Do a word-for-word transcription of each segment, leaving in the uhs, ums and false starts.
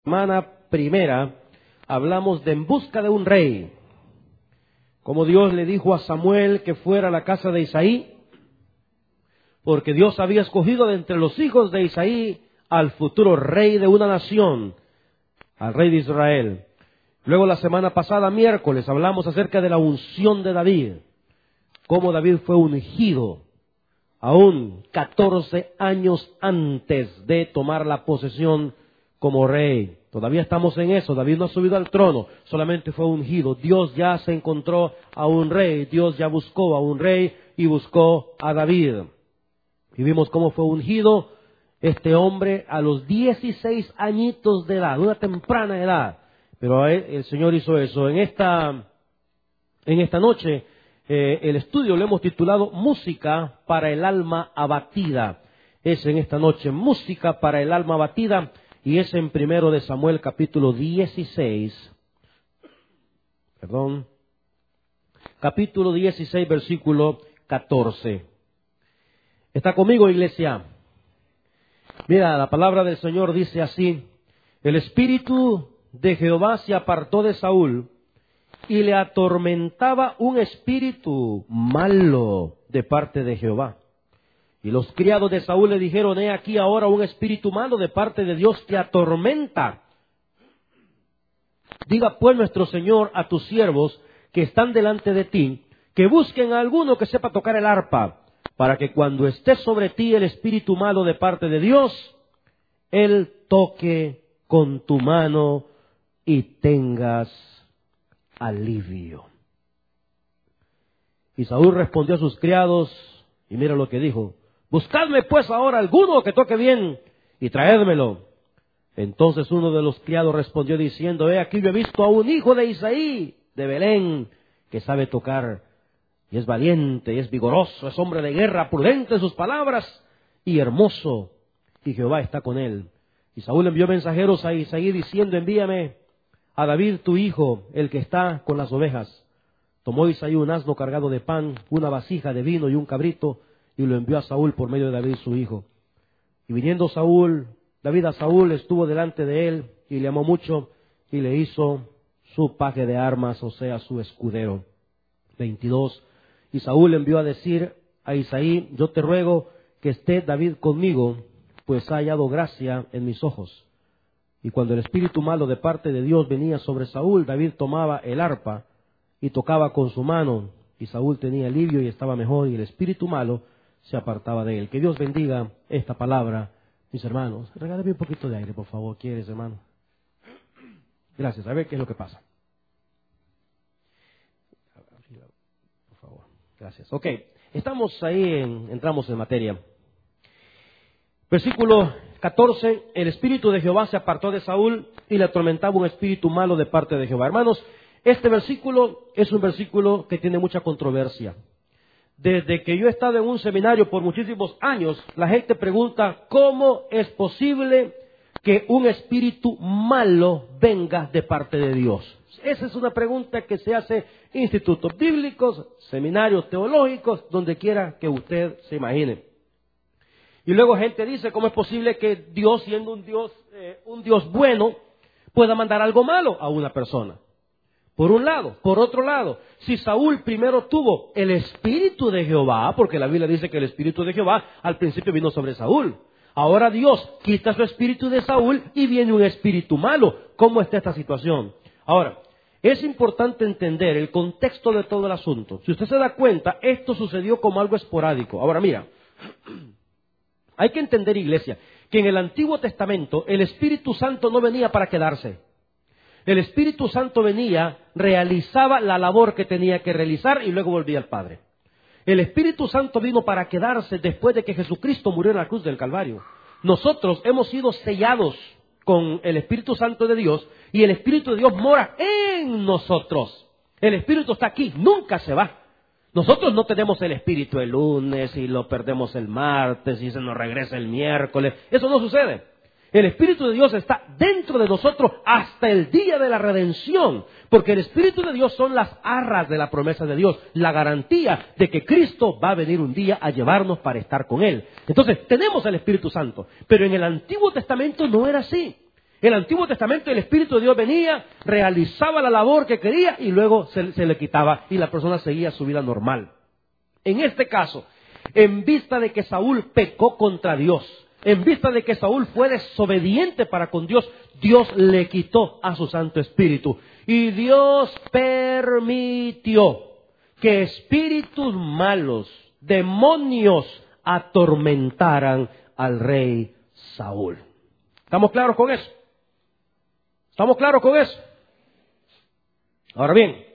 Semana primera hablamos de En busca de un rey, como Dios le dijo a Samuel que fuera a la casa de Isaí, porque Dios había escogido de entre los hijos de Isaí al futuro rey de una nación, al rey de Israel. Luego la semana pasada, miércoles, hablamos acerca de la unción de David, cómo David fue ungido aún catorce años antes de tomar la posesión como rey. Todavía estamos en eso. David no ha subido al trono, solamente fue ungido. Dios ya se encontró a un rey, Dios ya buscó a un rey y buscó a David. Y vimos cómo fue ungido este hombre a los dieciséis añitos de edad, una temprana edad. Pero él, el Señor hizo eso. En esta, en esta noche, eh, el estudio lo hemos titulado Música para el alma abatida. Es en esta noche, Música para el alma abatida. Y es en primero de Samuel capítulo dieciséis, perdón, capítulo dieciséis, versículo catorce. ¿Está conmigo, iglesia? Mira, la palabra del Señor dice así: el espíritu de Jehová se apartó de Saúl y le atormentaba un espíritu malo de parte de Jehová. Y los criados de Saúl le dijeron: he aquí ahora un espíritu malo de parte de Dios te atormenta. Diga pues nuestro Señor a tus siervos que están delante de ti, que busquen a alguno que sepa tocar el arpa, para que cuando esté sobre ti el espíritu malo de parte de Dios, él toque con tu mano y tengas alivio. Y Saúl respondió a sus criados, y mira lo que dijo: buscadme pues ahora alguno que toque bien y traédmelo. Entonces uno de los criados respondió diciendo: he aquí yo he visto a un hijo de Isaí, de Belén, que sabe tocar, y es valiente, y es vigoroso, es hombre de guerra, prudente en sus palabras, y hermoso, y Jehová está con él. Y Saúl envió mensajeros a Isaí diciendo: envíame a David tu hijo, el que está con las ovejas. Tomó Isaí un asno cargado de pan, una vasija de vino y un cabrito, y lo envió a Saúl por medio de David su hijo. Y viniendo Saúl, David a Saúl, estuvo delante de él, y le amó mucho, y le hizo su paje de armas, o sea, su escudero. veintidós. Y Saúl envió a decir a Isaí: yo te ruego que esté David conmigo, pues ha hallado gracia en mis ojos. Y cuando el espíritu malo de parte de Dios venía sobre Saúl, David tomaba el arpa y tocaba con su mano, y Saúl tenía alivio y estaba mejor, y el espíritu malo se apartaba de él. Que Dios bendiga esta palabra, mis hermanos. Regálame un poquito de aire, por favor. ¿Quieres, hermano? Gracias. A ver qué es lo que pasa. Por favor. Gracias. Ok. Estamos ahí, en, entramos en materia. Versículo catorce. El espíritu de Jehová se apartó de Saúl y le atormentaba un espíritu malo de parte de Jehová. Hermanos, este versículo es un versículo que tiene mucha controversia. Desde que yo he estado en un seminario por muchísimos años, la gente pregunta: ¿cómo es posible que un espíritu malo venga de parte de Dios? Esa es una pregunta que se hace en institutos bíblicos, seminarios teológicos, donde quiera que usted se imagine. Y luego gente dice: ¿cómo es posible que Dios, siendo un Dios, eh, un Dios bueno, pueda mandar algo malo a una persona? Por un lado. Por otro lado, si Saúl primero tuvo el espíritu de Jehová, porque la Biblia dice que el espíritu de Jehová al principio vino sobre Saúl. Ahora Dios quita su espíritu de Saúl y viene un espíritu malo. ¿Cómo está esta situación? Ahora, es importante entender el contexto de todo el asunto. Si usted se da cuenta, esto sucedió como algo esporádico. Ahora mira, hay que entender, iglesia, que en el Antiguo Testamento el Espíritu Santo no venía para quedarse. El Espíritu Santo venía, realizaba la labor que tenía que realizar y luego volvía al Padre. El Espíritu Santo vino para quedarse después de que Jesucristo murió en la cruz del Calvario. Nosotros hemos sido sellados con el Espíritu Santo de Dios y el Espíritu de Dios mora en nosotros. El Espíritu está aquí, nunca se va. Nosotros no tenemos el Espíritu el lunes y lo perdemos el martes y se nos regresa el miércoles. Eso no sucede. El Espíritu de Dios está dentro de nosotros hasta el día de la redención, porque el Espíritu de Dios son las arras de la promesa de Dios, la garantía de que Cristo va a venir un día a llevarnos para estar con Él. Entonces, tenemos el Espíritu Santo, pero en el Antiguo Testamento no era así. En el Antiguo Testamento el Espíritu de Dios venía, realizaba la labor que quería y luego se, se le quitaba y la persona seguía su vida normal. En este caso, en vista de que Saúl pecó contra Dios, en vista de que Saúl fue desobediente para con Dios, Dios le quitó a su Santo Espíritu. Y Dios permitió que espíritus malos, demonios, atormentaran al rey Saúl. ¿Estamos claros con eso? ¿Estamos claros con eso? Ahora bien,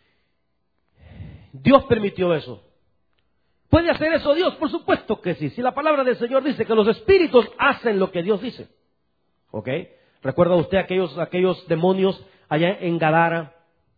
Dios permitió eso. ¿Puede hacer eso Dios? Por supuesto que sí. Si la palabra del Señor dice que los espíritus hacen lo que Dios dice. ¿Ok? ¿Recuerda usted aquellos, aquellos demonios allá en Gadara?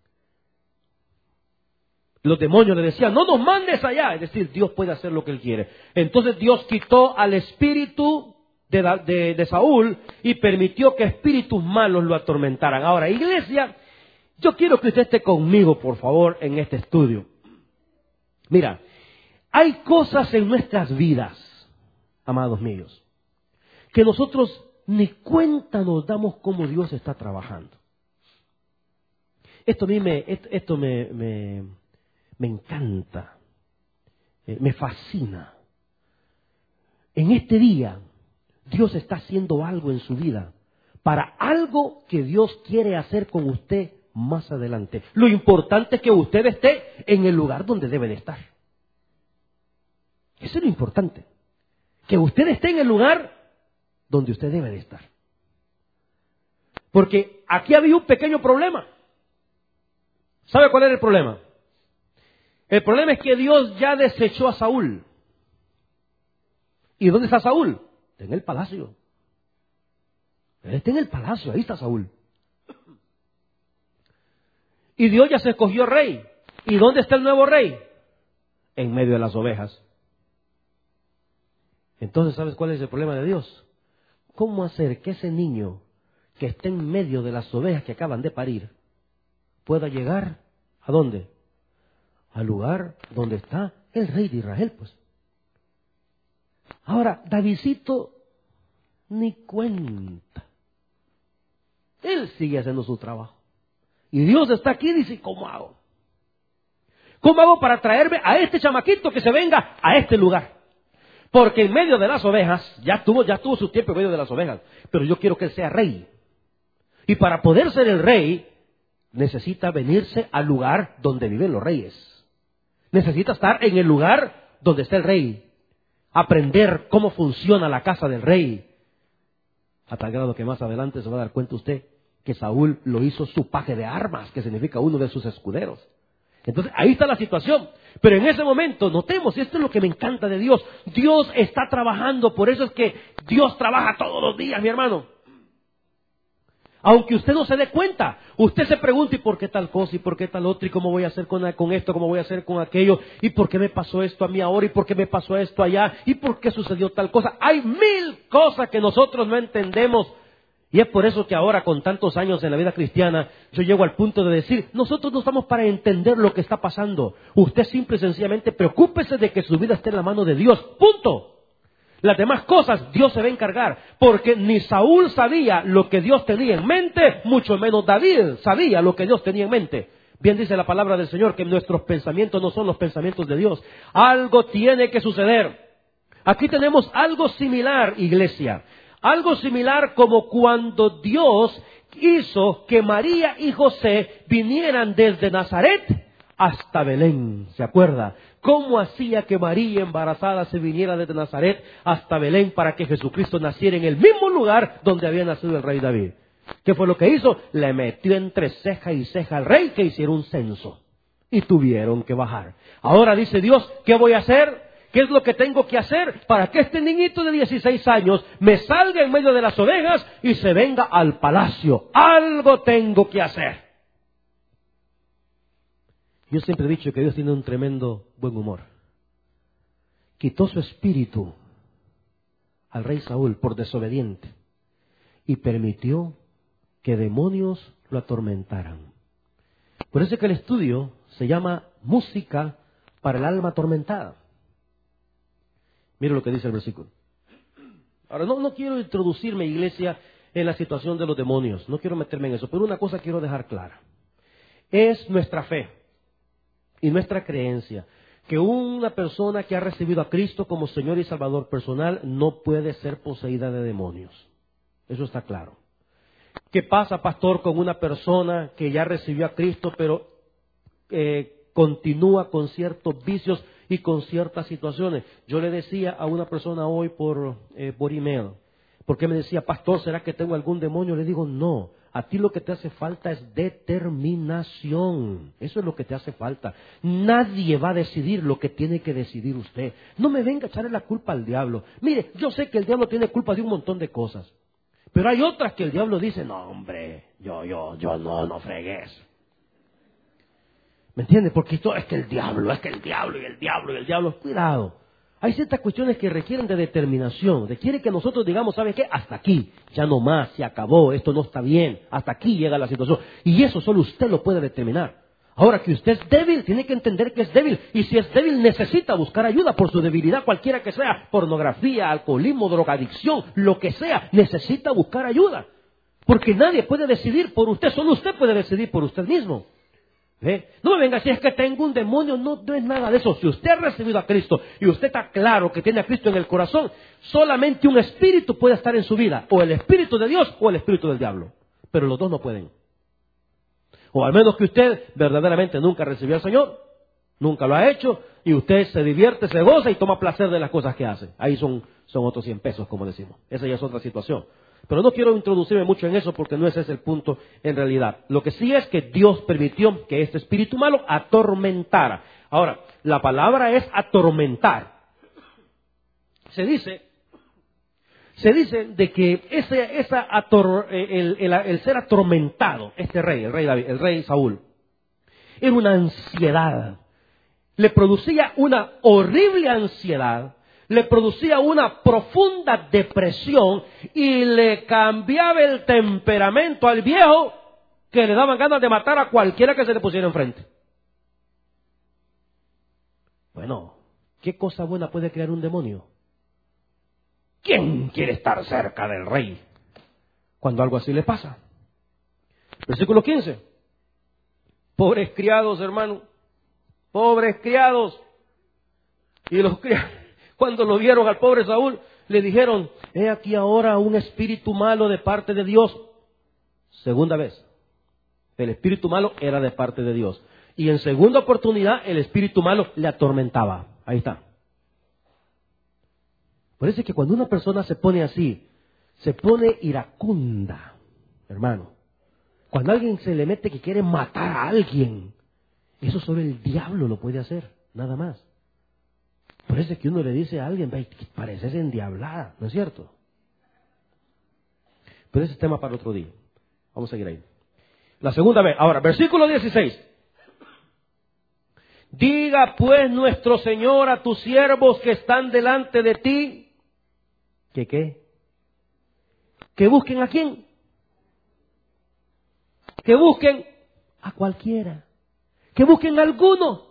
Los demonios le decían, no nos mandes allá. Es decir, Dios puede hacer lo que Él quiere. Entonces Dios quitó al espíritu de, de, de Saúl y permitió que espíritus malos lo atormentaran. Ahora, iglesia, yo quiero que usted esté conmigo, por favor, en este estudio. Mira, hay cosas en nuestras vidas, amados míos, que nosotros ni cuenta nos damos cómo Dios está trabajando. Esto a mí me, esto, esto me, me, me encanta, eh, me fascina. En este día, Dios está haciendo algo en su vida para algo que Dios quiere hacer con usted más adelante. Lo importante es que usted esté en el lugar donde debe de estar. Eso es lo importante. Que usted esté en el lugar donde usted debe de estar. Porque aquí había un pequeño problema. ¿Sabe cuál era el problema? El problema es que Dios ya desechó a Saúl. ¿Y dónde está Saúl? Está en el palacio. Él está en el palacio, ahí está Saúl. Y Dios ya se escogió rey. ¿Y dónde está el nuevo rey? En medio de las ovejas. Entonces, ¿sabes cuál es el problema de Dios? ¿Cómo hacer que ese niño que está en medio de las ovejas que acaban de parir pueda llegar a dónde? Al lugar donde está el rey de Israel, pues. Ahora, Davidcito ni cuenta. Él sigue haciendo su trabajo. Y Dios está aquí y dice, ¿cómo hago? ¿Cómo hago para traerme a este chamaquito que se venga a este lugar? Porque en medio de las ovejas, ya tuvo, ya tuvo su tiempo en medio de las ovejas, pero yo quiero que él sea rey. Y para poder ser el rey, necesita venirse al lugar donde viven los reyes. Necesita estar en el lugar donde está el rey. Aprender cómo funciona la casa del rey. A tal grado que más adelante se va a dar cuenta usted que Saúl lo hizo su paje de armas, que significa uno de sus escuderos. Entonces, ahí está la situación. Pero en ese momento, notemos, y esto es lo que me encanta de Dios, Dios está trabajando, por eso es que Dios trabaja todos los días, mi hermano. Aunque usted no se dé cuenta, usted se pregunta, ¿y por qué tal cosa? ¿Y por qué tal otra? ¿Y cómo voy a hacer con, con esto? ¿Cómo voy a hacer con aquello? ¿Y por qué me pasó esto a mí ahora? ¿Y por qué me pasó esto allá? ¿Y por qué sucedió tal cosa? Hay mil cosas que nosotros no entendemos. Y es por eso que ahora, con tantos años en la vida cristiana, yo llego al punto de decir, nosotros no estamos para entender lo que está pasando. Usted simple y sencillamente preocúpese de que su vida esté en la mano de Dios. ¡Punto! Las demás cosas Dios se va a encargar, porque ni Saúl sabía lo que Dios tenía en mente, mucho menos David sabía lo que Dios tenía en mente. Bien dice la palabra del Señor que nuestros pensamientos no son los pensamientos de Dios. Algo tiene que suceder. Aquí tenemos algo similar, iglesia. Algo similar como cuando Dios hizo que María y José vinieran desde Nazaret hasta Belén. ¿Se acuerda? ¿Cómo hacía que María embarazada se viniera desde Nazaret hasta Belén para que Jesucristo naciera en el mismo lugar donde había nacido el rey David? ¿Qué fue lo que hizo? Le metió entre ceja y ceja al rey que hiciera un censo. Y tuvieron que bajar. Ahora dice Dios, ¿qué voy a hacer? ¿Qué es lo que tengo que hacer para que este niñito de dieciséis años me salga en medio de las ovejas y se venga al palacio? Algo tengo que hacer. Yo siempre he dicho que Dios tiene un tremendo buen humor. Quitó su espíritu al rey Saúl por desobediente y permitió que demonios lo atormentaran. Por eso es que el estudio se llama Música para el alma atormentada. Mire lo que dice el versículo. Ahora, no, no quiero introducirme, iglesia, en la situación de los demonios. No quiero meterme en eso, pero una cosa quiero dejar clara. Es nuestra fe y nuestra creencia que una persona que ha recibido a Cristo como Señor y Salvador personal no puede ser poseída de demonios. Eso está claro. ¿Qué pasa, pastor, con una persona que ya recibió a Cristo, pero eh, continúa con ciertos vicios y con ciertas situaciones? Yo le decía a una persona hoy por, eh, por email, porque me decía, pastor, ¿será que tengo algún demonio? Le digo, no. A ti lo que te hace falta es determinación. Eso es lo que te hace falta. Nadie va a decidir lo que tiene que decidir usted. No me venga a echarle la culpa al diablo. Mire, yo sé que el diablo tiene culpa de un montón de cosas. Pero hay otras que el diablo dice, no, hombre, yo, yo, yo no, no fregues. ¿Me entiendes? Porque esto es que el diablo, es que el diablo y el diablo y el diablo. Cuidado. Hay ciertas cuestiones que requieren de determinación, requiere que nosotros digamos, ¿sabe qué? Hasta aquí, ya no más, se acabó, esto no está bien, hasta aquí llega la situación. Y eso solo usted lo puede determinar. Ahora que usted es débil, tiene que entender que es débil. Y si es débil, necesita buscar ayuda por su debilidad, cualquiera que sea, pornografía, alcoholismo, drogadicción, lo que sea, necesita buscar ayuda. Porque nadie puede decidir por usted, solo usted puede decidir por usted mismo. ¿Eh? No me venga, si es que tengo un demonio, no, no es nada de eso. Si usted ha recibido a Cristo y usted está claro que tiene a Cristo en el corazón, solamente un espíritu puede estar en su vida, o el espíritu de Dios o el espíritu del diablo. Pero los dos no pueden. O al menos que usted verdaderamente nunca recibió al Señor, nunca lo ha hecho, y usted se divierte, se goza y toma placer de las cosas que hace. Ahí son, son otros cien pesos, como decimos. Esa ya es otra situación. Pero no quiero introducirme mucho en eso porque no ese es el punto en realidad. Lo que sí es que Dios permitió que este espíritu malo atormentara. Ahora, la palabra es atormentar. Se dice, se dice de que ese, esa ator, el, el, el ser atormentado, este rey, el rey David, el rey Saúl, era una ansiedad. Le producía una horrible ansiedad. Le producía una profunda depresión y le cambiaba el temperamento al viejo que le daban ganas de matar a cualquiera que se le pusiera enfrente. Bueno, ¿qué cosa buena puede crear un demonio? ¿Quién quiere estar cerca del rey cuando algo así le pasa? Versículo quince. Pobres criados, hermano. Pobres criados. Y los criados, cuando lo vieron al pobre Saúl, le dijeron, he aquí ahora un espíritu malo de parte de Dios. Segunda vez. El espíritu malo era de parte de Dios. Y en segunda oportunidad, el espíritu malo le atormentaba. Ahí está. Parece que cuando una persona se pone así, se pone iracunda, hermano. Cuando alguien se le mete que quiere matar a alguien, eso solo el diablo lo puede hacer, nada más. Por eso es que uno le dice a alguien, pareces endiablada, ¿no es cierto? Pero ese es tema para otro día. Vamos a seguir ahí. La segunda vez. Ahora, versículo dieciséis. Diga pues nuestro Señor a tus siervos que están delante de ti, ¿que qué? Que busquen a quién. Que busquen a cualquiera. Que busquen a alguno.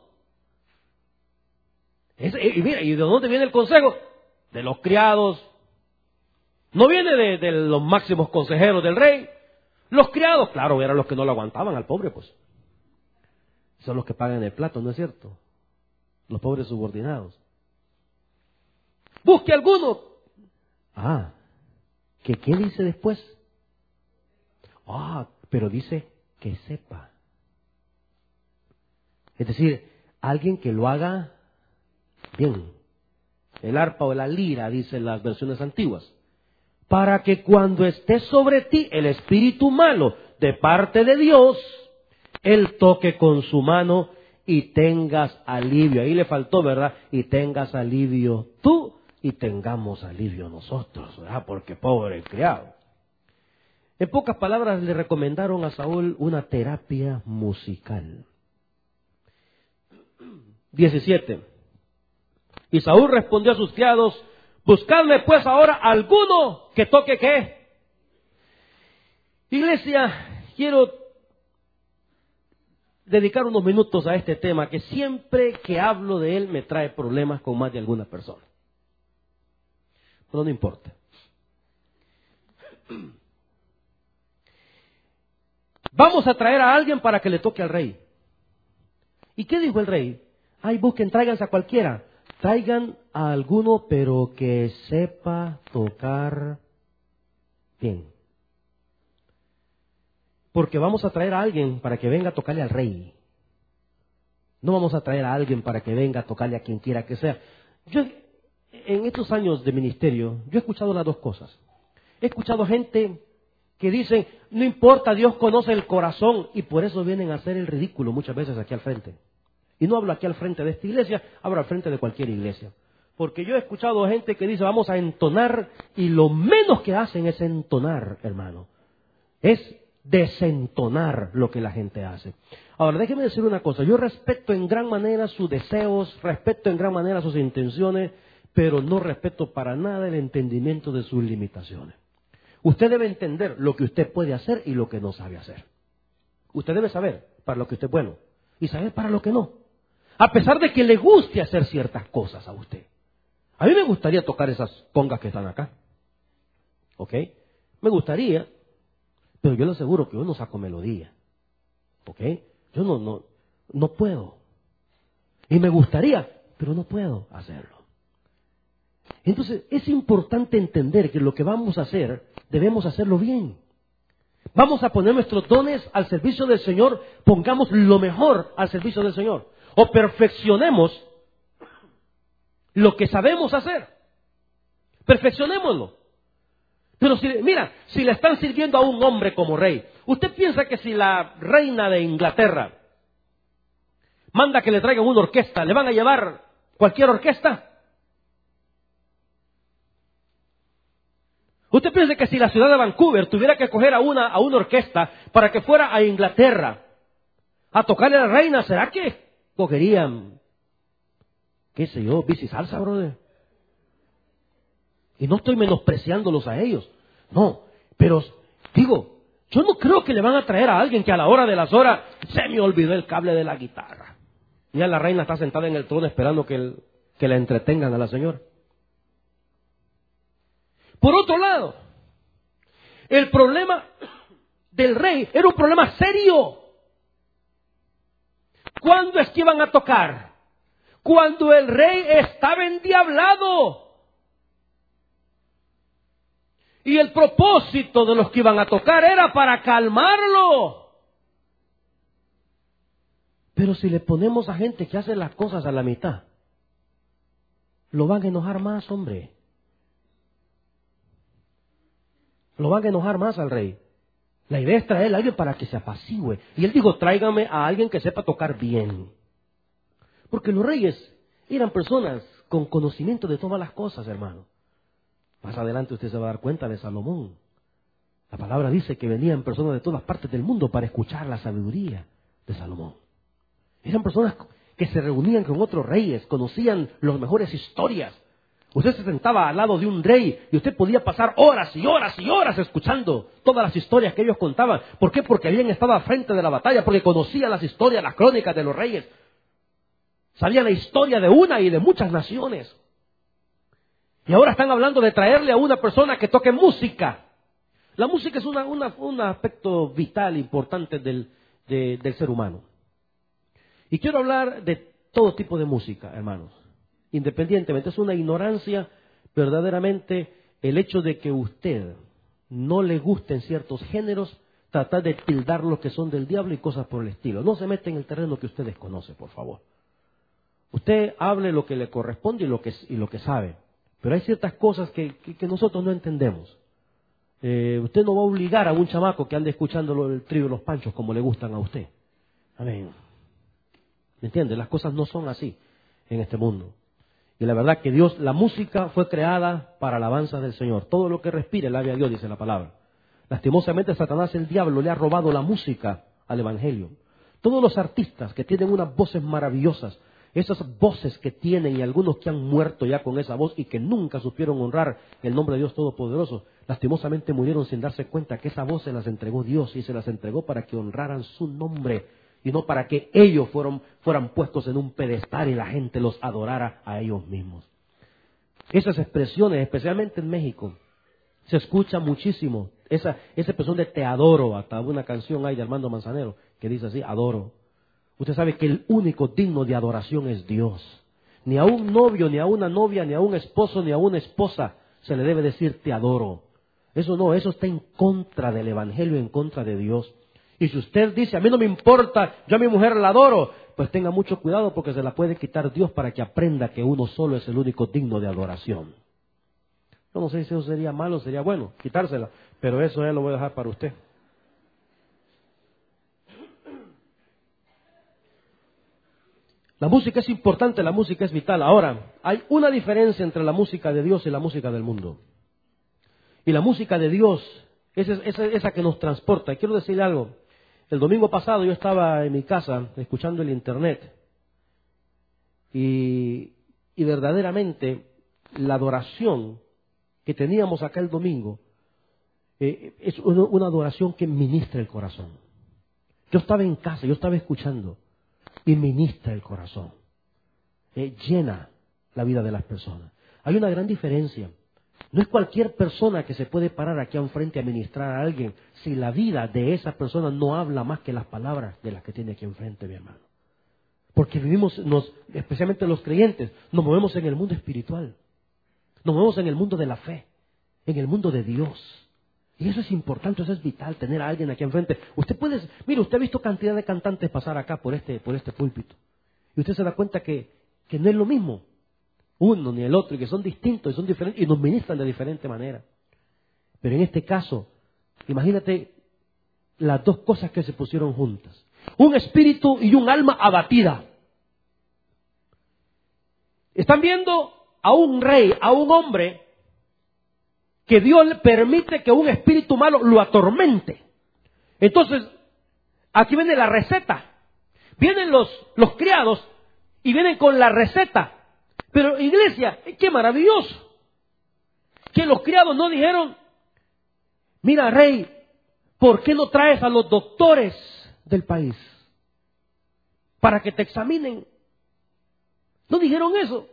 Es, y mira, ¿y de dónde viene el consejo? De los criados. No viene de, de los máximos consejeros del rey. Los criados, claro, eran los que no lo aguantaban al pobre, pues. Son los que pagan el plato, ¿no es cierto? Los pobres subordinados. Busque alguno. Ah, ¿que qué dice después? Ah, pero dice que sepa. Es decir, alguien que lo haga bien. El arpa o la lira, dicen las versiones antiguas. Para que cuando esté sobre ti el espíritu malo de parte de Dios, Él toque con su mano y tengas alivio. Ahí le faltó, ¿verdad? Y tengas alivio tú y tengamos alivio nosotros, ¿verdad? Porque pobre criado. En pocas palabras le recomendaron a Saúl una terapia musical. diecisiete. Y Saúl respondió a sus criados, buscadme pues ahora alguno que toque qué. Iglesia, quiero dedicar unos minutos a este tema que siempre que hablo de él me trae problemas con más de alguna persona. Pero no importa. Vamos a traer a alguien para que le toque al rey. ¿Y qué dijo el rey? Ay, busquen, tráiganse a cualquiera. Traigan a alguno, pero que sepa tocar bien. Porque vamos a traer a alguien para que venga a tocarle al rey. No vamos a traer a alguien para que venga a tocarle a quien quiera que sea. Yo, en estos años de ministerio, yo he escuchado las dos cosas. He escuchado gente que dicen, no importa, Dios conoce el corazón, y por eso vienen a hacer el ridículo muchas veces aquí al frente. Y no hablo aquí al frente de esta iglesia, hablo al frente de cualquier iglesia. Porque yo he escuchado gente que dice, vamos a entonar, y lo menos que hacen es entonar, hermano. Es desentonar lo que la gente hace. Ahora, déjeme decir una cosa, yo respeto en gran manera sus deseos, respeto en gran manera sus intenciones, pero no respeto para nada el entendimiento de sus limitaciones. Usted debe entender lo que usted puede hacer y lo que no sabe hacer. Usted debe saber para lo que usted es bueno y saber para lo que no. A pesar de que le guste hacer ciertas cosas a usted. A mí me gustaría tocar esas congas que están acá. ¿Ok? Me gustaría, pero yo le aseguro que yo no saco melodía. ¿Ok? Yo no, no, no puedo. Y me gustaría, pero no puedo hacerlo. Entonces, es importante entender que lo que vamos a hacer, debemos hacerlo bien. Vamos a poner nuestros dones al servicio del Señor, pongamos lo mejor al servicio del Señor. O perfeccionemos lo que sabemos hacer. Perfeccionémoslo. Pero si, mira, si le están sirviendo a un hombre como rey, ¿usted piensa que si la reina de Inglaterra manda que le traigan una orquesta, le van a llevar cualquier orquesta? ¿Usted piensa que si la ciudad de Vancouver tuviera que coger a una, a una orquesta para que fuera a Inglaterra a tocarle a la reina, será que cogerían, qué sé yo, bici salsa, brother? Y no estoy menospreciándolos a ellos, no, pero digo, yo no creo que le van a traer a alguien que a la hora de las horas se me olvidó el cable de la guitarra. Ya la reina está sentada en el trono esperando que, el, que la entretengan a la señora. Por otro lado, el problema del rey era un problema serio. ¿Cuándo es que iban a tocar? Cuando el rey estaba endiablado. Y el propósito de los que iban a tocar era para calmarlo. Pero si le ponemos a gente que hace las cosas a la mitad, lo van a enojar más, hombre. Lo van a enojar más al rey. La idea es traer a alguien para que se apacigüe. Y él dijo, tráigame a alguien que sepa tocar bien. Porque los reyes eran personas con conocimiento de todas las cosas, hermano. Más adelante usted se va a dar cuenta de Salomón. La palabra dice que venían personas de todas partes del mundo para escuchar la sabiduría de Salomón. Eran personas que se reunían con otros reyes, conocían las mejores historias. Usted se sentaba al lado de un rey y usted podía pasar horas y horas y horas escuchando todas las historias que ellos contaban. ¿Por qué? Porque habían estado al frente de la batalla, porque conocían las historias, las crónicas de los reyes. Sabían la historia de una y de muchas naciones. Y ahora están hablando de traerle a una persona que toque música. La música es una, una, un aspecto vital, importante del, de, del ser humano. Y quiero hablar de todo tipo de música, hermanos. Independientemente, es una ignorancia verdaderamente el hecho de que usted no le gusten ciertos géneros, tratar de tildar los que son del diablo y cosas por el estilo. No se mete en el terreno que usted desconoce, por favor. Usted hable lo que le corresponde y lo que, y lo que sabe. Pero hay ciertas cosas que, que, que nosotros no entendemos. Eh, usted no va a obligar a un chamaco que ande escuchando el trío y los panchos como le gustan a usted. Amén. ¿Me entiende? Las cosas no son así en este mundo. Y la verdad que Dios, la música fue creada para alabanza del Señor. Todo lo que respire, alabe a Dios, dice la palabra. Lastimosamente, Satanás, el diablo, le ha robado la música al Evangelio. Todos los artistas que tienen unas voces maravillosas, esas voces que tienen y algunos que han muerto ya con esa voz y que nunca supieron honrar el nombre de Dios Todopoderoso, lastimosamente murieron sin darse cuenta que esa voz se las entregó Dios y se las entregó para que honraran su nombre y no para que ellos fueron, fueran puestos en un pedestal y la gente los adorara a ellos mismos. Esas expresiones, especialmente en México, se escucha muchísimo Esa, esa expresión de te adoro, hasta una canción hay de Armando Manzanero que dice así, adoro. Usted sabe que el único digno de adoración es Dios. Ni a un novio, ni a una novia, ni a un esposo, ni a una esposa se le debe decir te adoro. Eso no, eso está en contra del Evangelio, en contra de Dios. Y si usted dice, a mí no me importa, yo a mi mujer la adoro, pues tenga mucho cuidado porque se la puede quitar Dios para que aprenda que uno solo es el único digno de adoración. Yo no sé si eso sería malo o sería bueno, quitársela, pero eso ya lo voy a dejar para usted. La música es importante, la música es vital. Ahora, hay una diferencia entre la música de Dios y la música del mundo. Y la música de Dios es esa, esa que nos transporta. Y quiero decirle algo. El domingo pasado yo estaba en mi casa escuchando el internet. Y, y verdaderamente la adoración que teníamos acá el domingo eh, es una, una adoración que ministra el corazón. Yo estaba en casa, yo estaba escuchando. Y ministra el corazón. Eh, llena la vida de las personas. Hay una gran diferencia. No es cualquier persona que se puede parar aquí enfrente a ministrar a alguien si la vida de esa persona no habla más que las palabras de las que tiene aquí enfrente, mi hermano. Porque vivimos, nos, especialmente los creyentes, nos movemos en el mundo espiritual. Nos movemos en el mundo de la fe, en el mundo de Dios. Y eso es importante, eso es vital, tener a alguien aquí enfrente. Usted puede, mire, usted ha visto cantidad de cantantes pasar acá por este, por este púlpito. Y usted se da cuenta que, que no es lo mismo uno ni el otro, y que son distintos y son diferentes, y nos ministran de diferente manera. Pero en este caso, imagínate las dos cosas que se pusieron juntas. Un espíritu y un alma abatida. Están viendo a un rey, a un hombre, que Dios le permite que un espíritu malo lo atormente. Entonces, aquí viene la receta. Vienen los, los criados y vienen con la receta. Pero iglesia, qué maravilloso. Que los criados no dijeron, mira rey, ¿por qué no traes a los doctores del país para que te examinen? No dijeron eso.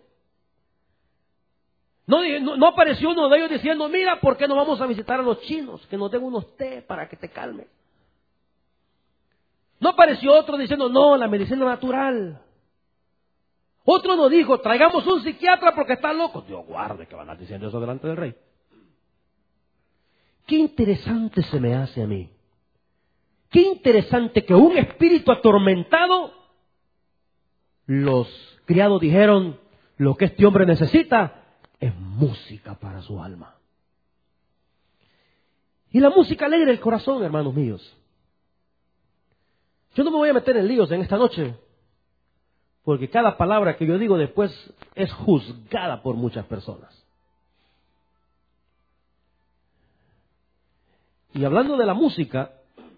No, no, no apareció uno de ellos diciendo, mira, ¿por qué no vamos a visitar a los chinos? Que nos den unos té para que te calmen. No apareció otro diciendo, no, la medicina natural. Otro no dijo, traigamos un psiquiatra porque está loco. Dios guarde que van a estar diciendo eso delante del rey. Qué interesante se me hace a mí. Qué interesante que un espíritu atormentado, los criados dijeron, lo que este hombre necesita es música para su alma. Y la música alegra el corazón, hermanos míos. Yo no me voy a meter en líos en esta noche, porque cada palabra que yo digo después es juzgada por muchas personas. Y hablando de la música,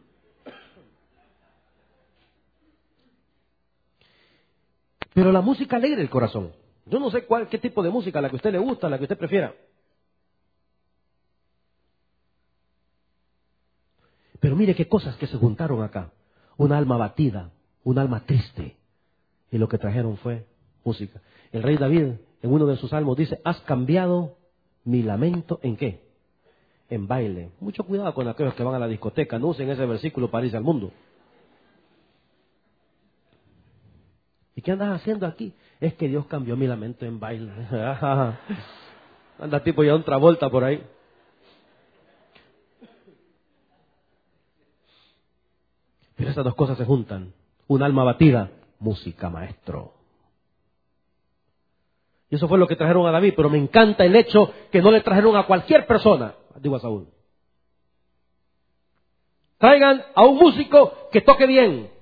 pero la música alegra el corazón. Yo no sé cuál, qué tipo de música, la que a usted le gusta, la que usted prefiera. Pero mire qué cosas que se juntaron acá. Un alma abatida, un alma triste. Y lo que trajeron fue música. El rey David, en uno de sus salmos, dice, has cambiado mi lamento ¿en qué? En baile. Mucho cuidado con aquellos que van a la discoteca. No usen ese versículo para irse al mundo. ¿Y qué andas haciendo aquí? Es que Dios cambió mi lamento en baile. Anda tipo ya otra vuelta por ahí. Pero esas dos cosas se juntan. Un alma abatida, música, maestro. Y eso fue lo que trajeron a David, pero me encanta el hecho que no le trajeron a cualquier persona, digo a Saúl. Traigan a un músico que toque bien.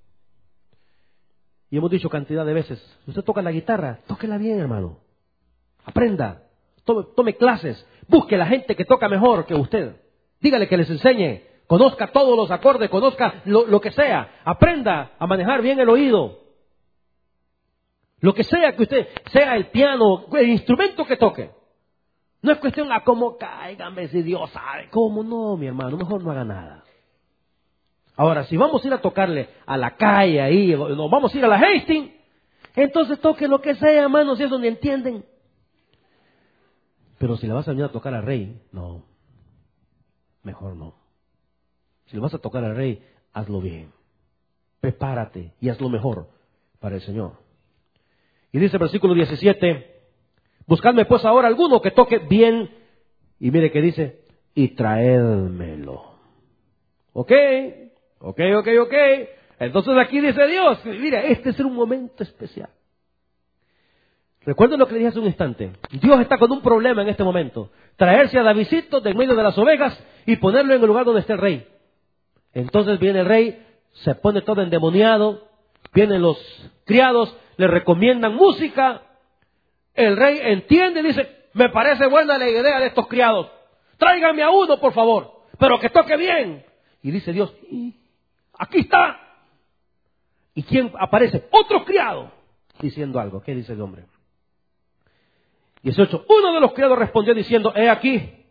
Y hemos dicho cantidad de veces, si usted toca la guitarra, tóquela bien, hermano. Aprenda, tome, tome clases, busque la gente que toca mejor que usted. Dígale que les enseñe, conozca todos los acordes, conozca lo, lo que sea. Aprenda a manejar bien el oído. Lo que sea que usted, sea el piano, el instrumento que toque. No es cuestión a cómo cáigame si Dios sabe. ¿Cómo? No, mi hermano, mejor no haga nada. Ahora, si vamos a ir a tocarle a la calle ahí, nos vamos a ir a la Hastings, entonces toque lo que sea, hermano, si eso ni entienden. Pero si le vas a venir a tocar al rey, no. mejor no. Si le vas a tocar al rey, hazlo bien. Prepárate y hazlo mejor para el Señor. Y dice el versículo diecisiete, buscadme pues ahora alguno que toque bien, y mire que dice, y traédmelo. Ok, ok, ok, ok. Entonces aquí dice Dios, mira, este es un momento especial. Recuerden lo que le dije hace un instante. Dios está con un problema en este momento. Traerse a Davidcito de en medio de las ovejas y ponerlo en el lugar donde está el rey. Entonces viene el rey, se pone todo endemoniado, vienen los criados, le recomiendan música. El rey entiende y dice, me parece buena la idea de estos criados. Tráiganme a uno, por favor, pero que toque bien. Y dice Dios, y aquí está. ¿Y quién aparece? Otro criado, diciendo algo. ¿Qué dice el hombre? dieciocho. Uno de los criados respondió diciendo, he aquí.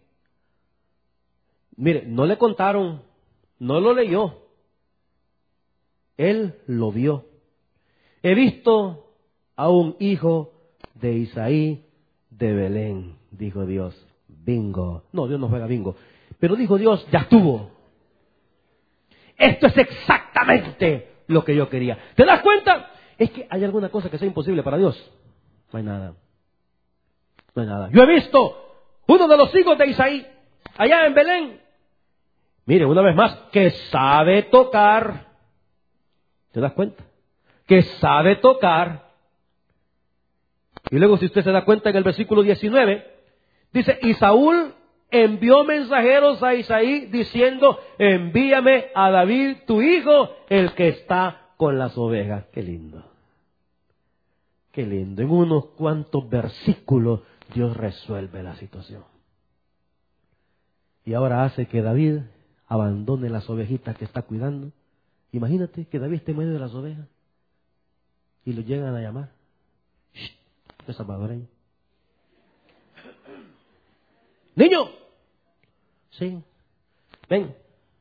Mire, no le contaron, no lo leyó. Él lo vio. He visto a un hijo de Isaí de Belén, dijo Dios. Bingo. No, Dios no juega bingo. Pero dijo Dios, ya estuvo. Esto es exactamente lo que yo quería. ¿Te das cuenta? Es que hay alguna cosa que sea imposible para Dios. No hay nada. No hay nada. Yo he visto uno de los hijos de Isaí allá en Belén. Mire, una vez más, que sabe tocar. ¿Te das cuenta? Que sabe tocar. Y luego, si usted se da cuenta, en el versículo diecinueve, dice, y Saúl envió mensajeros a Isaí diciendo, envíame a David tu hijo, el que está con las ovejas. Qué lindo. Qué lindo. En unos cuantos versículos Dios resuelve la situación. Y ahora hace que David abandone las ovejitas que está cuidando. Imagínate que David esté en medio de las ovejas y lo llegan a llamar. Shh, es salvadoreño. Niño. Sí. Ven.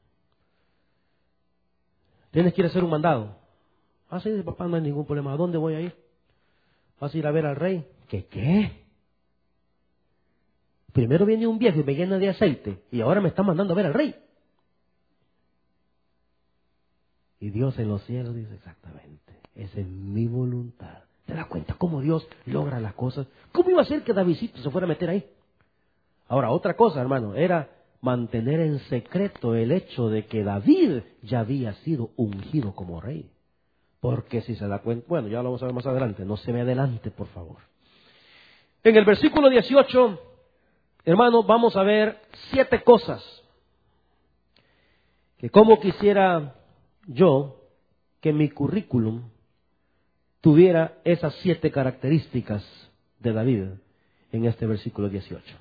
Tienes que ir a hacer un mandado. Ah, sí, papá, no hay ningún problema. ¿A dónde voy a ir? ¿Vas a ir a ver al rey? ¿Qué qué? Primero viene un viejo y me llena de aceite y ahora me está mandando a ver al rey. Y Dios en los cielos dice exactamente, esa es mi voluntad. ¿Te das cuenta cómo Dios logra las cosas? ¿Cómo iba a ser que Davidcito se fuera a meter ahí? Ahora, otra cosa, hermano, era mantener en secreto el hecho de que David ya había sido ungido como rey. Porque si se da cuenta, bueno, ya lo vamos a ver más adelante, no se me adelante, por favor. En el versículo dieciocho, hermano, vamos a ver siete cosas que como quisiera yo que mi currículum tuviera esas siete características de David en este versículo dieciocho.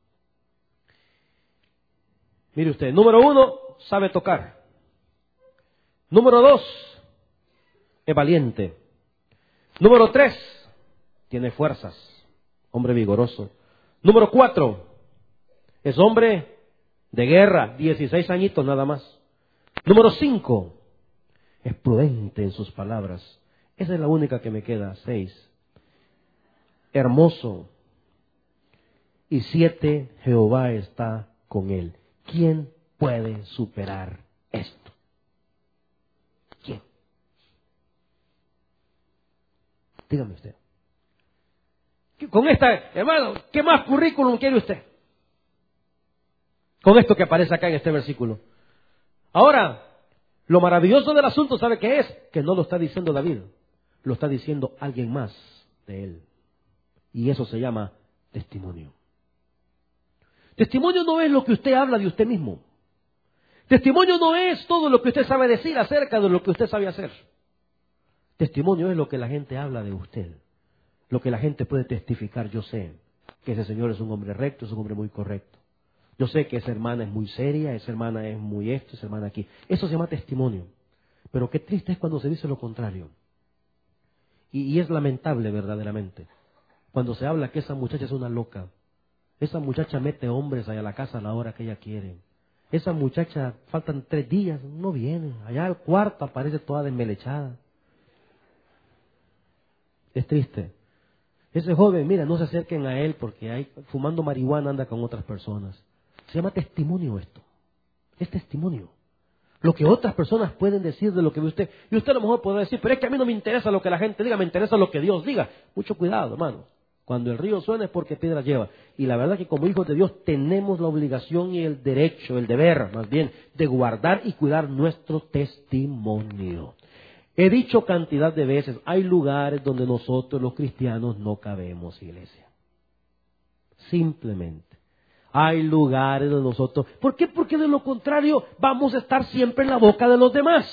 Mire usted, número uno, sabe tocar. Número dos, es valiente. Número tres, tiene fuerzas, hombre vigoroso. Número cuatro, es hombre de guerra, dieciséis añitos nada más. Número cinco, es prudente en sus palabras. Esa es la única que me queda, seis. Hermoso. Y siete, Jehová está con él. ¿Quién puede superar esto? ¿Quién? Dígame usted. Con esta, hermano, ¿qué más currículum quiere usted? Con esto que aparece acá en este versículo. Ahora, lo maravilloso del asunto, ¿sabe qué es? Que no lo está diciendo David, lo está diciendo alguien más de él. Y eso se llama testimonio. Testimonio no es lo que usted habla de usted mismo. Testimonio no es todo lo que usted sabe decir acerca de lo que usted sabe hacer. Testimonio es lo que la gente habla de usted. Lo que la gente puede testificar. Yo sé que ese señor es un hombre recto, es un hombre muy correcto. Yo sé que esa hermana es muy seria, esa hermana es muy esto, esa hermana aquí. Eso se llama testimonio. Pero qué triste es cuando se dice lo contrario. Y, y es lamentable verdaderamente. Cuando se habla que esa muchacha es una loca. Esa muchacha mete hombres allá a la casa a la hora que ella quiere. Esa muchacha, faltan tres días, no viene. Allá al cuarto aparece toda desmelechada. Es triste. Ese joven, mira, no se acerquen a él porque hay, fumando marihuana anda con otras personas. Se llama testimonio esto. Es testimonio. Lo que otras personas pueden decir de lo que ve usted. Y usted a lo mejor puede decir, pero es que a mí no me interesa lo que la gente diga, me interesa lo que Dios diga. Mucho cuidado, hermano. Cuando el río suena es porque piedras lleva. Y la verdad que como hijos de Dios tenemos la obligación y el derecho, el deber más bien, de guardar y cuidar nuestro testimonio. He dicho cantidad de veces, hay lugares donde nosotros los cristianos no cabemos, iglesia. Simplemente. Hay lugares donde nosotros... ¿Por qué? Porque de lo contrario vamos a estar siempre en la boca de los demás.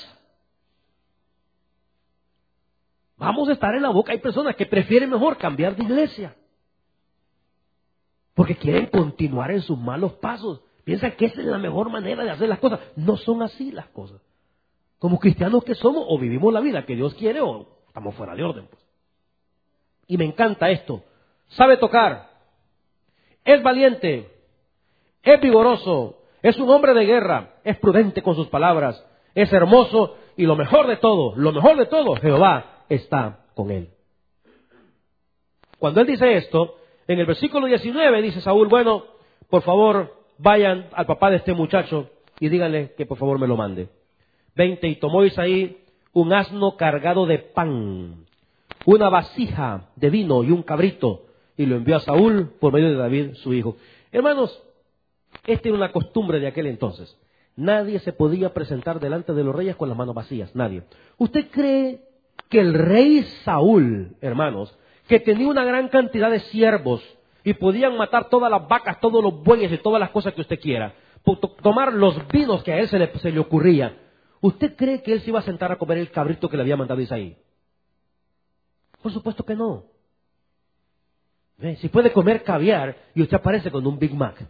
Vamos a estar en la boca. Hay personas que prefieren mejor cambiar de iglesia. Porque quieren continuar en sus malos pasos. Piensan que esa es la mejor manera de hacer las cosas. No son así las cosas. Como cristianos que somos, o vivimos la vida que Dios quiere, o estamos fuera de orden, pues. Y me encanta esto. Sabe tocar. Es valiente. Es vigoroso. Es un hombre de guerra. Es prudente con sus palabras. Es hermoso. Y lo mejor de todo, lo mejor de todo, Jehová está con él. Cuando él dice esto, en el versículo diecinueve dice Saúl, bueno, por favor, vayan al papá de este muchacho y díganle que por favor me lo mande. veinte, y tomó Isaí un asno cargado de pan, una vasija de vino y un cabrito, y lo envió a Saúl por medio de David, su hijo. Hermanos, esta era una costumbre de aquel entonces. Nadie se podía presentar delante de los reyes con las manos vacías, nadie. ¿Usted cree que el rey Saúl, hermanos, que tenía una gran cantidad de siervos y podían matar todas las vacas, todos los bueyes y todas las cosas que usted quiera, tomar los vinos que a él se le, se le ocurría, ¿usted cree que él se iba a sentar a comer el cabrito que le había mandado Isaí? Por supuesto que no. ¿Ve? Si puede comer caviar y usted aparece con un Big Mac,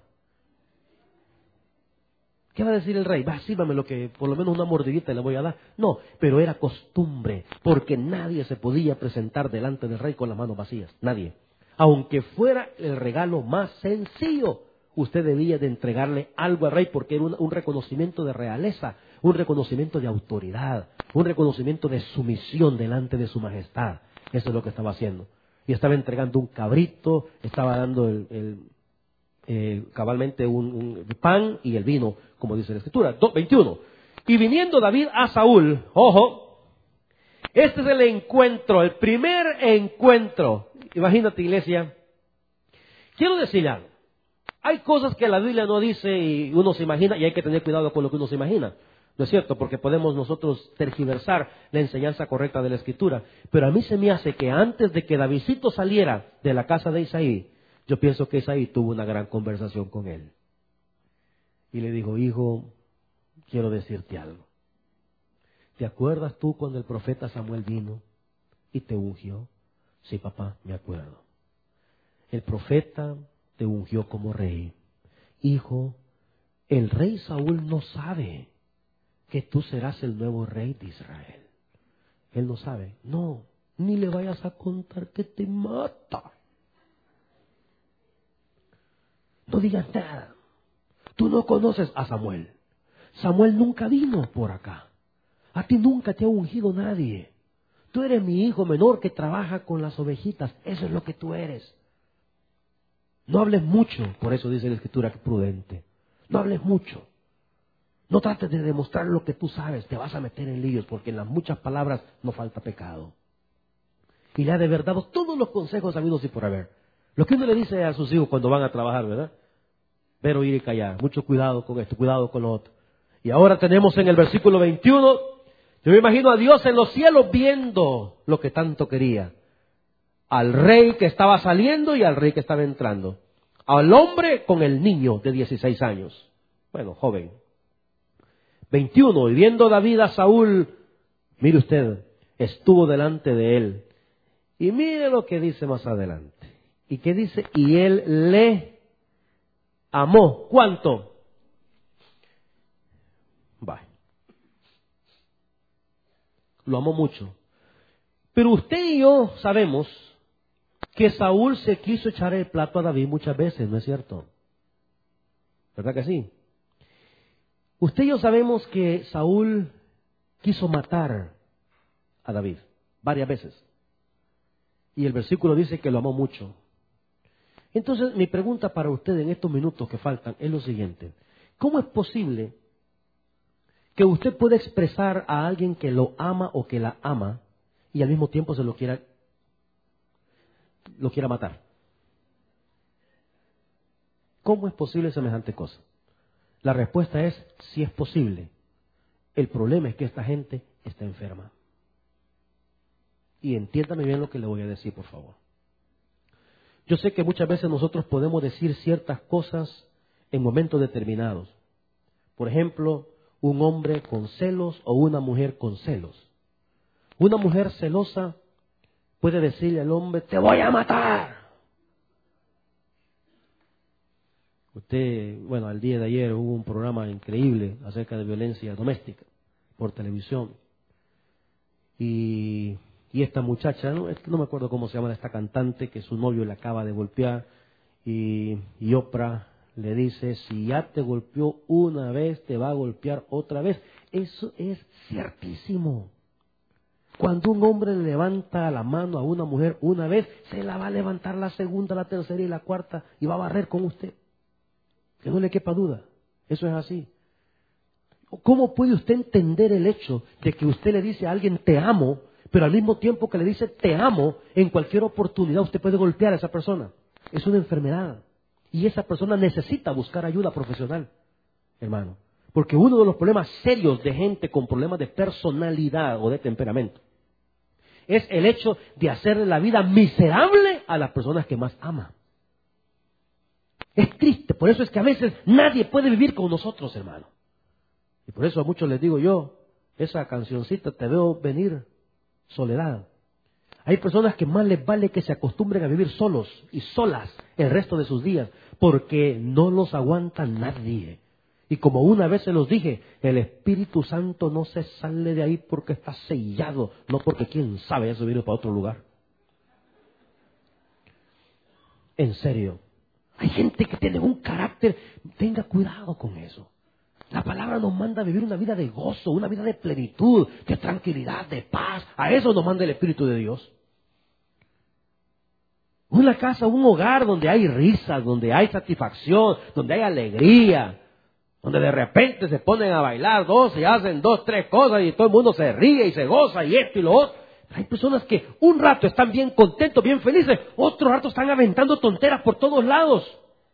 ¿qué va a decir el rey? Va, sírvame lo que, por lo menos una mordidita le voy a dar. No, pero era costumbre, porque nadie se podía presentar delante del rey con las manos vacías. Nadie. Aunque fuera el regalo más sencillo, usted debía de entregarle algo al rey, porque era un, un reconocimiento de realeza, un reconocimiento de autoridad, un reconocimiento de sumisión delante de su majestad. Eso es lo que estaba haciendo. Y estaba entregando un cabrito, estaba dando el... el Eh, cabalmente un, un pan y el vino, como dice la Escritura. veintiuno. Y viniendo David a Saúl, ojo, este es el encuentro, el primer encuentro. Imagínate, iglesia. Quiero decir algo. Hay cosas que la Biblia no dice y uno se imagina, y hay que tener cuidado con lo que uno se imagina. ¿No es cierto? Porque podemos nosotros tergiversar la enseñanza correcta de la Escritura. Pero a mí se me hace que antes de que Davidcito saliera de la casa de Isaí, yo pienso que Isaí tuvo una gran conversación con él. Y le dijo, hijo, quiero decirte algo. ¿Te acuerdas tú cuando el profeta Samuel vino y te ungió? Sí, papá, me acuerdo. El profeta te ungió como rey. Hijo, el rey Saúl no sabe que tú serás el nuevo rey de Israel. Él no sabe. No, ni le vayas a contar que te mata. No digas nada. Tú no conoces a Samuel. Samuel nunca vino por acá. A ti nunca te ha ungido nadie. Tú eres mi hijo menor que trabaja con las ovejitas. Eso es lo que tú eres. No hables mucho. Por eso dice la Escritura que prudente. No hables mucho. No trates de demostrar lo que tú sabes. Te vas a meter en líos porque en las muchas palabras no falta pecado. Y le ha de haber dado todos los consejos habidos y por haber. Lo que uno le dice a sus hijos cuando van a trabajar, ¿verdad? Ver, oír y callar. Mucho cuidado con esto, cuidado con lo otro. Y ahora tenemos en el versículo veintiuno, yo me imagino a Dios en los cielos viendo lo que tanto quería. Al rey que estaba saliendo y al rey que estaba entrando. Al hombre con el niño de dieciséis años. Bueno, joven. veintiuno, y viendo David a Saúl, mire usted, estuvo delante de él. Y mire lo que dice más adelante. ¿Y qué dice? Y él le amó. ¿Cuánto? Va. Lo amó mucho. Pero usted y yo sabemos que Saúl se quiso echar el plato a David muchas veces, ¿no es cierto? ¿Verdad que sí? Usted y yo sabemos que Saúl quiso matar a David varias veces. Y el versículo dice que lo amó mucho. Entonces, mi pregunta para usted en estos minutos que faltan es lo siguiente. ¿Cómo es posible que usted puede expresar a alguien que lo ama o que la ama y al mismo tiempo se lo quiera, lo quiera matar? ¿Cómo es posible semejante cosa? La respuesta es, sí es posible. El problema es que esta gente está enferma. Y entiéndame bien lo que le voy a decir, por favor. Yo sé que muchas veces nosotros podemos decir ciertas cosas en momentos determinados. Por ejemplo, un hombre con celos o una mujer con celos. Una mujer celosa puede decirle al hombre, te voy a matar. Usted, bueno, al día de ayer hubo un programa increíble acerca de violencia doméstica por televisión. Y, y esta muchacha, no, no me acuerdo cómo se llama esta cantante, que su novio le acaba de golpear. Y, y Oprah le dice, si ya te golpeó una vez, te va a golpear otra vez. Eso es ciertísimo. Cuando un hombre le levanta la mano a una mujer una vez, se la va a levantar la segunda, la tercera y la cuarta y va a barrer con usted. Que no le quepa duda. Eso es así. ¿Cómo puede usted entender el hecho de que usted le dice a alguien te amo, pero al mismo tiempo que le dice te amo, en cualquier oportunidad usted puede golpear a esa persona? Es una enfermedad. Y esa persona necesita buscar ayuda profesional, hermano. Porque uno de los problemas serios de gente con problemas de personalidad o de temperamento es el hecho de hacerle la vida miserable a las personas que más ama. Es triste, por eso es que a veces nadie puede vivir con nosotros, hermano. Y por eso a muchos les digo yo, esa cancioncita, te veo venir, soledad. Hay personas que más les vale que se acostumbren a vivir solos y solas el resto de sus días, porque no los aguanta nadie. Y como una vez se los dije, el Espíritu Santo no se sale de ahí porque está sellado, no porque quién sabe, ya se vino para otro lugar. En serio. Hay gente que tiene un carácter, tenga cuidado con eso. La palabra nos manda a vivir una vida de gozo, una vida de plenitud, de tranquilidad, de paz. A eso nos manda el Espíritu de Dios. Una casa, un hogar donde hay risas, donde hay satisfacción, donde hay alegría, donde de repente se ponen a bailar dos y hacen dos, tres cosas y todo el mundo se ríe y se goza y esto y lo otro. Hay personas que un rato están bien contentos, bien felices, otro rato están aventando tonteras por todos lados.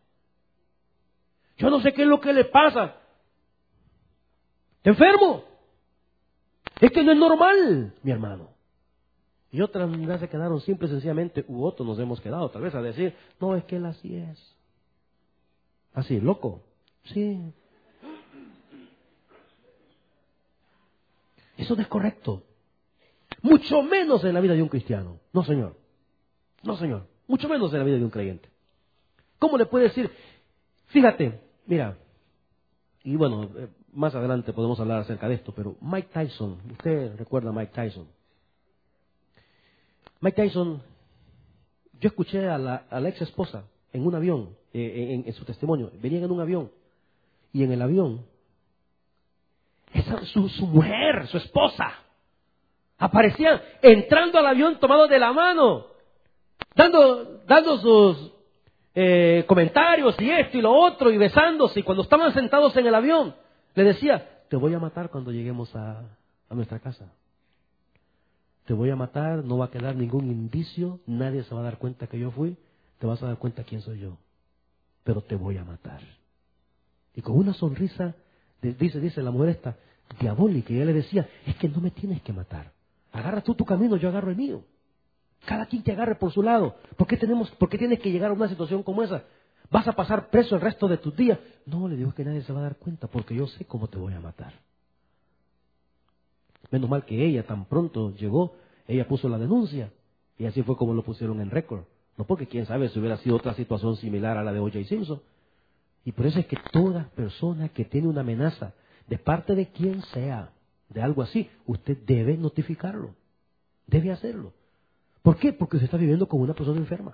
Yo no sé qué es lo que le pasa. ¿Está enfermo? Es que no es normal, mi hermano. Y otras ya se quedaron simple y sencillamente, u otros nos hemos quedado tal vez a decir, no, es que él así es. Así, loco. Sí. Eso no es correcto. Mucho menos en la vida de un cristiano. No, señor. No, señor. Mucho menos en la vida de un creyente. ¿Cómo le puede decir? Fíjate, mira, y bueno, más adelante podemos hablar acerca de esto, pero Mike Tyson, usted recuerda a Mike Tyson. Mike Tyson, yo escuché a la, a la ex esposa en un avión, eh, en, en su testimonio, venían en un avión, y en el avión, esa, su, su mujer, su esposa, aparecían entrando al avión tomados de la mano, dando, dando sus eh, comentarios y esto y lo otro, y besándose, y cuando estaban sentados en el avión, le decía, te voy a matar cuando lleguemos a, a nuestra casa. Te voy a matar, no va a quedar ningún indicio, nadie se va a dar cuenta que yo fui, te vas a dar cuenta quién soy yo, pero te voy a matar. Y con una sonrisa, dice, dice la mujer esta, diabólica, y ella le decía, es que no me tienes que matar, agarra tú tu camino, yo agarro el mío. Cada quien te agarre por su lado. ¿Por qué, tenemos, ¿Por qué tienes que llegar a una situación como esa? ¿Vas a pasar preso el resto de tus días? No, le digo que nadie se va a dar cuenta, porque yo sé cómo te voy a matar. Menos mal que ella tan pronto llegó, ella puso la denuncia, y así fue como lo pusieron en récord. No porque quién sabe si hubiera sido otra situación similar a la de O J Simpson. Y por eso es que toda persona que tiene una amenaza, de parte de quien sea, de algo así, usted debe notificarlo, debe hacerlo. ¿Por qué? Porque usted está viviendo con una persona enferma.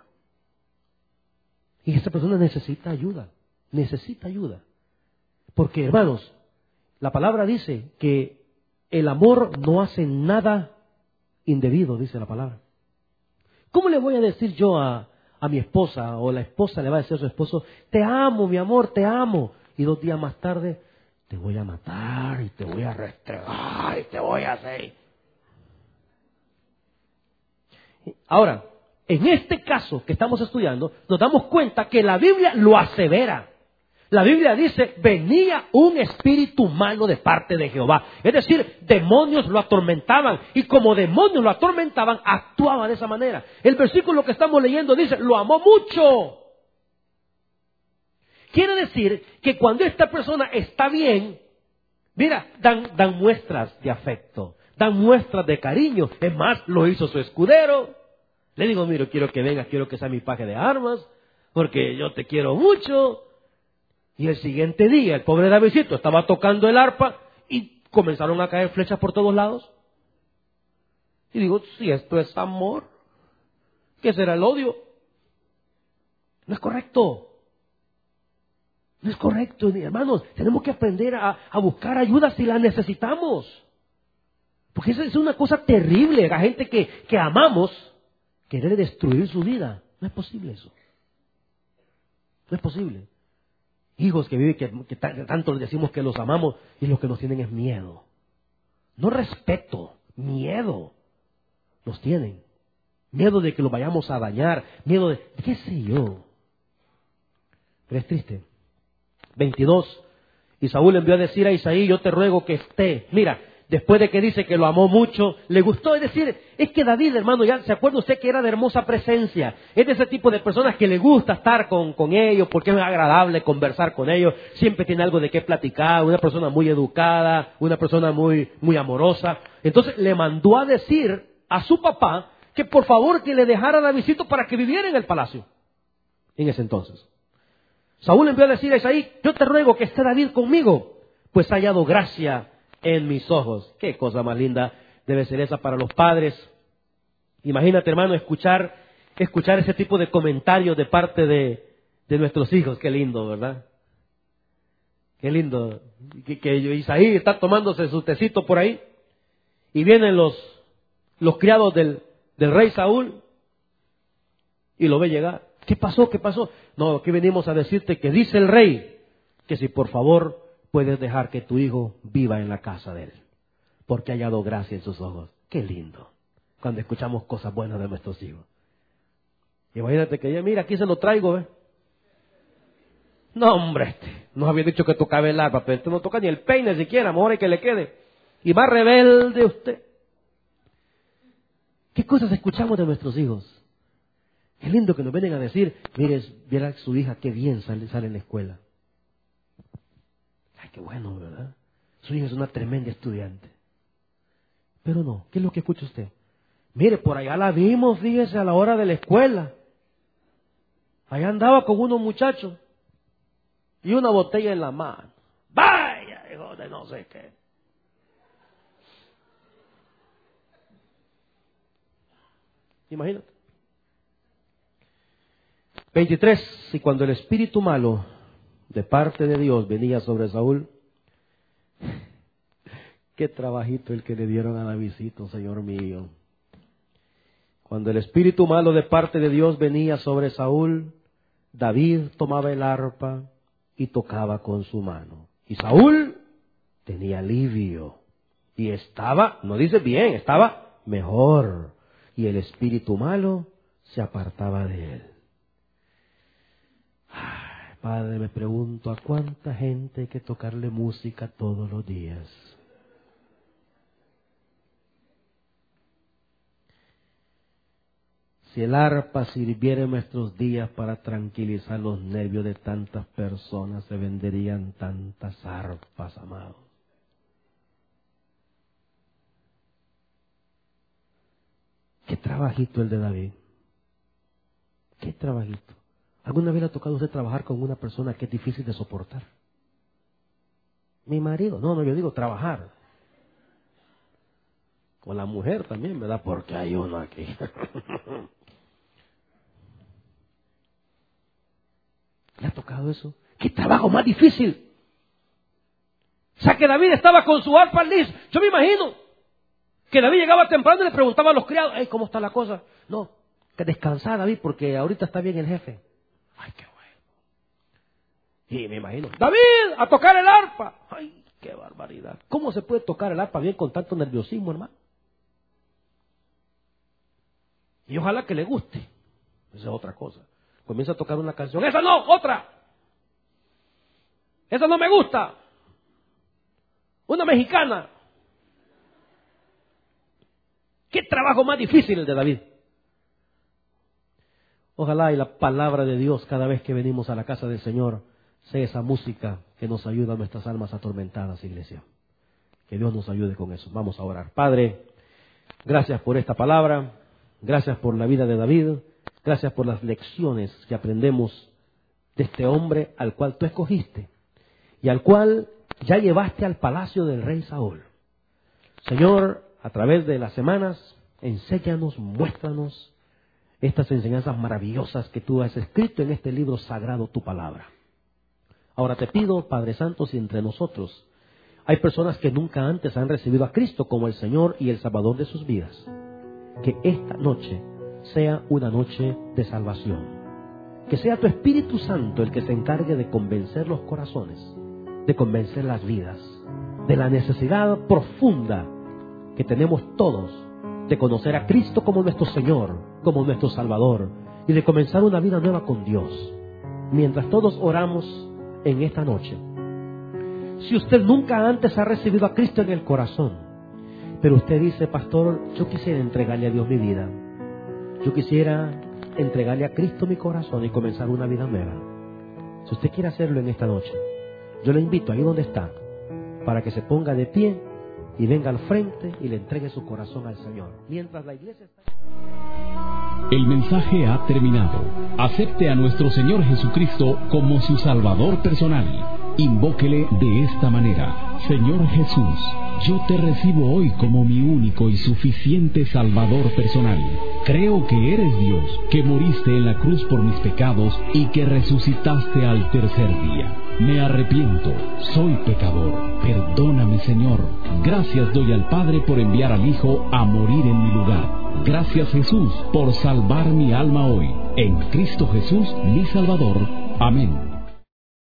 Y esa persona necesita ayuda, necesita ayuda. Porque, hermanos, la palabra dice que el amor no hace nada indebido, dice la palabra. ¿Cómo le voy a decir yo a, a mi esposa, o la esposa le va a decir a su esposo, te amo, mi amor, te amo? Y dos días más tarde, te voy a matar y te voy a restregar y te voy a hacer. Ahora, en este caso que estamos estudiando, nos damos cuenta que la Biblia lo asevera. La Biblia dice, venía un espíritu malo de parte de Jehová. Es decir, demonios lo atormentaban. Y como demonios lo atormentaban, actuaba de esa manera. El versículo que estamos leyendo dice, lo amó mucho. Quiere decir que cuando esta persona está bien, mira, dan, dan muestras de afecto, dan muestras de cariño. Es más, lo hizo su escudero. Le digo, mira, quiero que vengas, quiero que sea mi paje de armas, porque yo te quiero mucho. Y el siguiente día, el pobre Davidcito estaba tocando el arpa y comenzaron a caer flechas por todos lados. Y digo, si esto es amor, ¿qué será el odio? No es correcto. No es correcto, hermanos. Tenemos que aprender a, a buscar ayuda si la necesitamos. Porque esa es una cosa terrible. La gente que, que amamos, querer destruir su vida. No es posible eso. No es posible. Hijos que viven, que, que tanto les decimos que los amamos y lo que nos tienen es miedo. No respeto, miedo. Nos tienen. Miedo de que los vayamos a dañar. Miedo de, qué sé yo. Pero es triste. veintidós. Y Saúl envió a decir a Isaí, yo te ruego que esté. Mira, después de que dice que lo amó mucho, le gustó. Es decir, es que David, hermano, ya se acuerda usted que era de hermosa presencia. Es de ese tipo de personas que le gusta estar con, con ellos, porque es agradable conversar con ellos. Siempre tiene algo de qué platicar. Una persona muy educada, una persona muy, muy amorosa. Entonces le mandó a decir a su papá que por favor que le dejara a Davidcito para que viviera en el palacio. En ese entonces. Saúl envió a decir a Isaí, yo te ruego que esté David conmigo, pues ha hallado gracia en mis ojos. Qué cosa más linda debe ser esa para los padres. Imagínate, hermano, escuchar, escuchar ese tipo de comentarios de parte de, de nuestros hijos. Qué lindo, ¿verdad? Qué lindo. Que, que Isaí está tomándose su tecito por ahí y vienen los, los criados del, del rey Saúl y lo ve llegar. ¿Qué pasó? ¿Qué pasó? No, aquí venimos a decirte que dice el rey que si por favor puedes dejar que tu hijo viva en la casa de él, porque ha hallado gracia en sus ojos. Qué lindo cuando escuchamos cosas buenas de nuestros hijos. Imagínate que ya, mira, aquí se lo traigo, ¿eh? No, hombre, este, nos había dicho que tocaba el arpa, pero este no toca ni el peine siquiera, mejor hay que le quede. Y más rebelde usted. ¿Qué cosas escuchamos de nuestros hijos? Es lindo que nos vengan a decir, mire, viera su hija qué bien sale, sale en la escuela. Ay, qué bueno, ¿verdad? Su hija es una tremenda estudiante. Pero no, ¿qué es lo que escucha usted? Mire, por allá la vimos, fíjese, a la hora de la escuela. Allá andaba con unos muchachos y una botella en la mano. Vaya, hijo de no sé qué. Imagínate. veintitrés. Y cuando el espíritu malo de parte de Dios venía sobre Saúl, qué trabajito el que le dieron a Davidcito, Señor mío. Cuando el espíritu malo de parte de Dios venía sobre Saúl, David tomaba el arpa y tocaba con su mano. Y Saúl tenía alivio y estaba, no dice bien, estaba mejor. Y el espíritu malo se apartaba de él. Ay, Padre, me pregunto a cuánta gente hay que tocarle música todos los días. Si el arpa sirviera en nuestros días para tranquilizar los nervios de tantas personas, se venderían tantas arpas, amados. Qué trabajito el de David. Qué trabajito. ¿Alguna vez le ha tocado a usted trabajar con una persona que es difícil de soportar? Mi marido. No, no, yo digo trabajar. Con la mujer también, ¿verdad? Porque hay uno aquí. ¿Le ha tocado eso? ¿Qué trabajo más difícil? O sea, que David estaba con su arpa listo. Yo me imagino que David llegaba temprano y le preguntaba a los criados, hey, ¿cómo está la cosa? No, que descansar, David, porque ahorita está bien el jefe. Ay, qué bueno. Y me imagino, David, a tocar el arpa. ¡Ay, qué barbaridad! ¿Cómo se puede tocar el arpa bien con tanto nerviosismo, hermano? Y ojalá que le guste. Esa es otra cosa. Comienza a tocar una canción. ¡Esa no! ¡Otra! ¡Esa no me gusta! Una mexicana. ¡Qué trabajo más difícil el de David! Ojalá y la palabra de Dios cada vez que venimos a la casa del Señor sea esa música que nos ayuda a nuestras almas atormentadas, iglesia. Que Dios nos ayude con eso. Vamos a orar. Padre, gracias por esta palabra. Gracias por la vida de David. Gracias por las lecciones que aprendemos de este hombre al cual tú escogiste y al cual ya llevaste al palacio del rey Saúl. Señor, a través de las semanas, enséñanos, muéstranos estas enseñanzas maravillosas que tú has escrito en este libro sagrado, tu palabra. Ahora te pido, Padre Santo, si entre nosotros hay personas que nunca antes han recibido a Cristo como el Señor y el Salvador de sus vidas, que esta noche sea una noche de salvación. Que sea tu Espíritu Santo el que se encargue de convencer los corazones, de convencer las vidas, de la necesidad profunda que tenemos todos de conocer a Cristo como nuestro Señor, como nuestro Salvador, y de comenzar una vida nueva con Dios. Mientras todos oramos en esta noche, si usted nunca antes ha recibido a Cristo en el corazón, pero usted dice, pastor, yo quisiera entregarle a Dios mi vida, yo quisiera entregarle a Cristo mi corazón y comenzar una vida nueva. Si usted quiere hacerlo en esta noche, yo le invito ahí donde está, para que se ponga de pie y venga al frente y le entregue su corazón al Señor. Mientras la iglesia está... El mensaje ha terminado. Acepte a nuestro Señor Jesucristo como su Salvador personal. Invóquele de esta manera: Señor Jesús, yo te recibo hoy como mi único y suficiente Salvador personal. Creo que eres Dios, que moriste en la cruz por mis pecados y que resucitaste al tercer día. Me arrepiento, soy pecador. Perdóname, Señor. Gracias doy al Padre por enviar al Hijo a morir en mi lugar. Gracias, Jesús, por salvar mi alma hoy. En Cristo Jesús, mi Salvador. Amén.